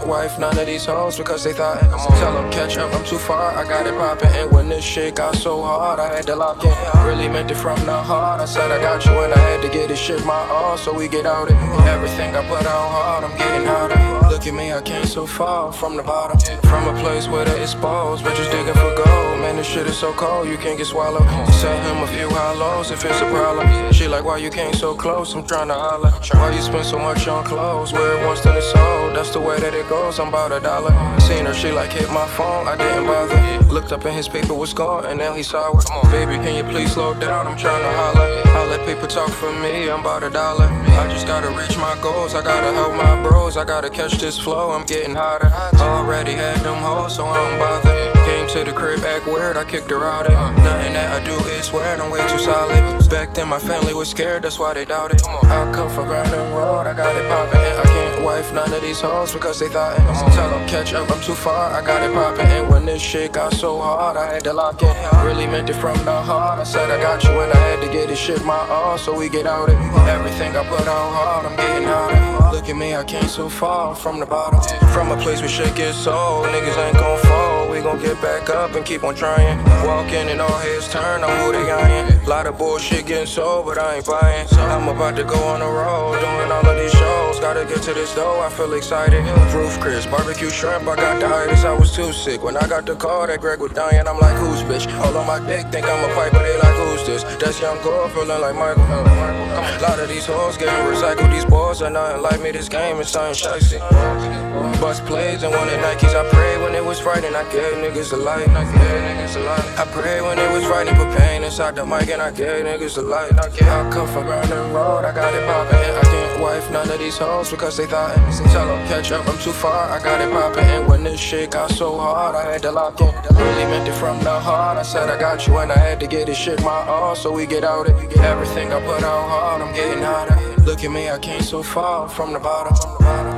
can't wife none of these hoes because they thought. Tell them catch up, I'm too far, I got it poppin'. And when this shit got so hard, I had to lock in. Really meant it from the heart. I said I got you and I had to get this shit my all, so we get out it. Everything I put out hard, I'm getting harder. Look at me, I came so far from the bottom. From a place where they exposed, bitches digging for gold. Man, this shit is so cold, you can't get swallowed. Sent him a few high lows if it's a problem. She like, why you came so close? I'm trying to holler. Why you spend so much on clothes? Where it once then it's sold. That's the way that it goes, I'm about $1. Seen her, she like hit my phone, I didn't bother. Looked up and his paper was gone, and now he saw it. Come on, baby, can you please slow down? I'm trying to holler. I let people talk for me, I'm about $1. I just gotta reach my goals, I gotta help my bros. I gotta catch this flow, I'm getting hotter. Already had them hoes, so I don't bother. Came to the crib, act weird, I kicked her out. Nothing that I do is weird, I'm way too solid. Back then my family was scared, that's why they doubted. I come from Brandon Road, I got it poppin'. I can't wife none of these hoes because they thought. Tell them catch up, I'm too far, I got it poppin'. And when this shit got so hard, I had to lock in. Really meant it from the heart. I said I got you and I had to get this shit my all, so we get out it. Everything I put out hard, I'm getting harder. Look at me, I came so far from the bottom. From a place where shit gets sold, niggas ain't gon' fall. We gon' get back up and keep on trying. Walking and all heads turn, I'm who they eyeing. Lot of bullshit getting sold, but I ain't buying. I'm about to go on the road, doing all of these shows. Gotta get to this though, I feel excited. Roof Chris, barbecue shrimp, I got the itis, I was too sick. When I got the call that Greg was dying, I'm like, who's bitch? All on my dick, think I'm a piper, they like, who's this? That's young girl, feeling like Michael. A lot of these hoes getting recycled, these boys are nothing like me, this game is something shicey. Bust plays and wanted Nikes, I prayed when it was right and I gave niggas a light. I prayed when it was right and put pain inside the mic and I gave niggas a light. I come from Brandon Road, I got it poppin'. I can't wife none of these hoes because they thought. Tell them catch up, I'm too far, I got it poppin'. And when this shit got so hard, I had to lock in. Really meant it from the heart. I said I got you and I had to get this shit my all, so we get out it. Everything I put out hard, I'm getting hotter. Look at me, I came so far from the bottom.